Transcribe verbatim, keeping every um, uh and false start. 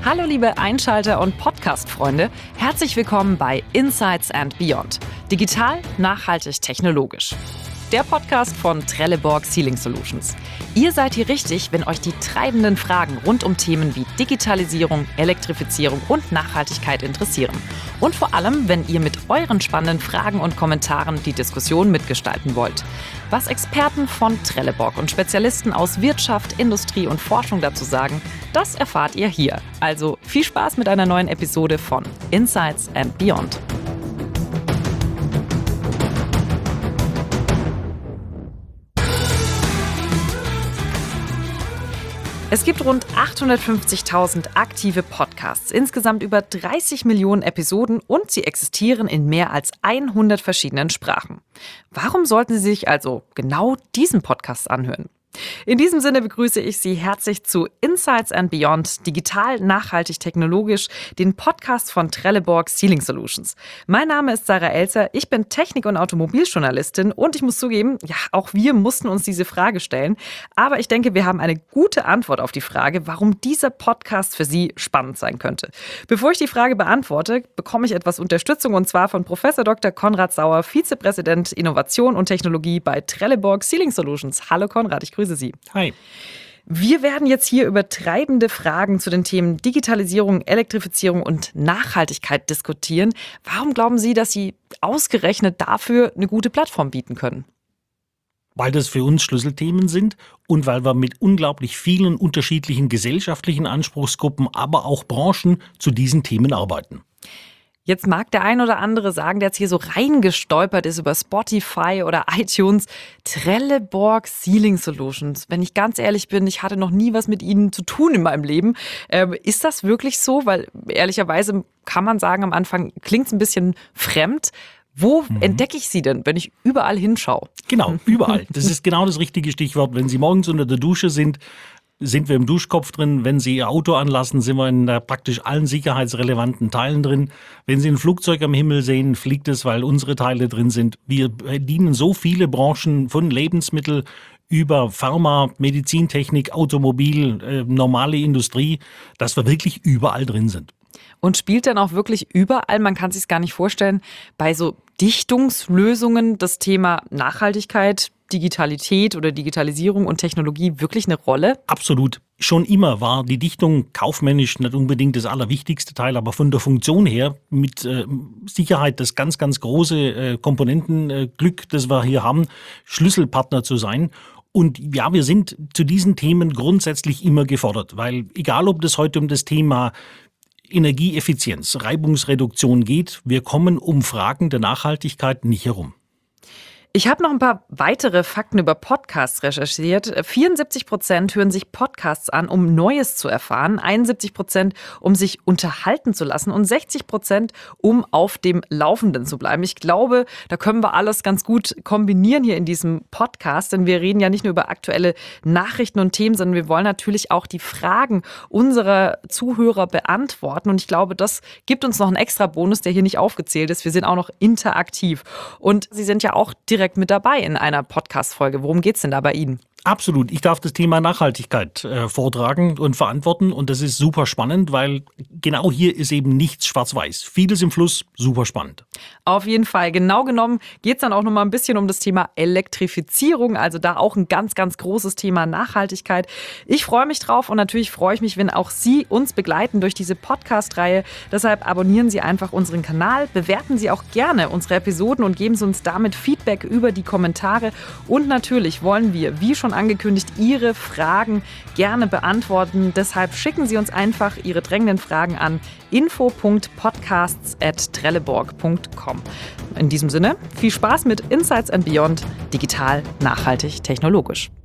Hallo liebe Einschalter und Podcast-Freunde, herzlich willkommen bei Insights and Beyond. Digital, nachhaltig, technologisch. Der Podcast von Trelleborg Sealing Solutions. Ihr seid hier richtig, wenn euch die treibenden Fragen rund um Themen wie Digitalisierung, Elektrifizierung und Nachhaltigkeit interessieren. Und vor allem, wenn ihr mit euren spannenden Fragen und Kommentaren die Diskussion mitgestalten wollt. Was Experten von Trelleborg und Spezialisten aus Wirtschaft, Industrie und Forschung dazu sagen, das erfahrt ihr hier. Also viel Spaß mit einer neuen Episode von Insights and Beyond. Es gibt rund achthundertfünfzigtausend aktive Podcasts, insgesamt über dreißig Millionen Episoden und sie existieren in mehr als hundert verschiedenen Sprachen. Warum sollten Sie sich also genau diesen Podcast anhören? In diesem Sinne begrüße ich Sie herzlich zu Insights and Beyond, digital, nachhaltig, technologisch, den Podcast von Trelleborg Sealing Solutions. Mein Name ist Sarah Elzer, ich bin Technik- und Automobiljournalistin und ich muss zugeben, ja, auch wir mussten uns diese Frage stellen. Aber ich denke, wir haben eine gute Antwort auf die Frage, warum dieser Podcast für Sie spannend sein könnte. Bevor ich die Frage beantworte, bekomme ich etwas Unterstützung und zwar von Professor Doktor Konrad Sauer, Vizepräsident Innovation und Technologie bei Trelleborg Sealing Solutions. Hallo Konrad, ich grüße Sie. Hi. Wir werden jetzt hier über treibende Fragen zu den Themen Digitalisierung, Elektrifizierung und Nachhaltigkeit diskutieren. Warum glauben Sie, dass Sie ausgerechnet dafür eine gute Plattform bieten können? Weil das für uns Schlüsselthemen sind und weil wir mit unglaublich vielen unterschiedlichen gesellschaftlichen Anspruchsgruppen, aber auch Branchen zu diesen Themen arbeiten. Jetzt mag der ein oder andere sagen, der jetzt hier so reingestolpert ist über Spotify oder iTunes, Trelleborg Sealing Solutions. Wenn ich ganz ehrlich bin, ich hatte noch nie was mit Ihnen zu tun in meinem Leben. Ähm, ist das wirklich so? Weil ehrlicherweise kann man sagen, am Anfang klingt es ein bisschen fremd. Wo mhm. entdecke ich Sie denn, wenn ich überall hinschaue? Genau, überall. Das ist genau das richtige Stichwort. Wenn Sie morgens unter der Dusche sind, sind wir im Duschkopf drin. Wenn Sie Ihr Auto anlassen, sind wir in praktisch allen sicherheitsrelevanten Teilen drin. Wenn Sie ein Flugzeug am Himmel sehen, fliegt es, weil unsere Teile drin sind. Wir bedienen so viele Branchen von Lebensmittel über Pharma, Medizintechnik, Automobil, äh, normale Industrie, dass wir wirklich überall drin sind. Und spielt dann auch wirklich überall, man kann es sich gar nicht vorstellen, bei so Dichtungslösungen das Thema Nachhaltigkeit, Digitalität oder Digitalisierung und Technologie wirklich eine Rolle? Absolut. Schon immer war die Dichtung kaufmännisch nicht unbedingt das allerwichtigste Teil, aber von der Funktion her mit äh, Sicherheit das ganz, ganz große äh, Komponentenglück, äh, das wir hier haben, Schlüsselpartner zu sein. Und ja, wir sind zu diesen Themen grundsätzlich immer gefordert, weil egal, ob das heute um das Thema Energieeffizienz, Reibungsreduktion geht, wir kommen um Fragen der Nachhaltigkeit nicht herum. Ich habe noch ein paar weitere Fakten über Podcasts recherchiert. vierundsiebzig Prozent hören sich Podcasts an, um Neues zu erfahren, einundsiebzig Prozent, um sich unterhalten zu lassen und sechzig Prozent, um auf dem Laufenden zu bleiben. Ich glaube, da können wir alles ganz gut kombinieren hier in diesem Podcast, denn wir reden ja nicht nur über aktuelle Nachrichten und Themen, sondern wir wollen natürlich auch die Fragen unserer Zuhörer beantworten. Und ich glaube, das gibt uns noch einen extra Bonus, der hier nicht aufgezählt ist. Wir sind auch noch interaktiv. Und Sie sind ja auch direkt mit dabei in einer Podcast-Folge. Worum geht's denn da bei Ihnen? Absolut. Ich darf das Thema Nachhaltigkeit äh, vortragen und verantworten und das ist super spannend, weil genau hier ist eben nichts schwarz-weiß. Vieles im Fluss, super spannend. Auf jeden Fall. Genau genommen geht es dann auch noch mal ein bisschen um das Thema Elektrifizierung, also da auch ein ganz, ganz großes Thema Nachhaltigkeit. Ich freue mich drauf und natürlich freue ich mich, wenn auch Sie uns begleiten durch diese Podcast-Reihe. Deshalb abonnieren Sie einfach unseren Kanal, bewerten Sie auch gerne unsere Episoden und geben Sie uns damit Feedback über die Kommentare. Und natürlich wollen wir, wie schon angekündigt, Ihre Fragen gerne beantworten. Deshalb schicken Sie uns einfach Ihre drängenden Fragen an info punkt podcasts at trelleborg punkt com. In diesem Sinne, viel Spaß mit Insights and Beyond, digital, nachhaltig, technologisch.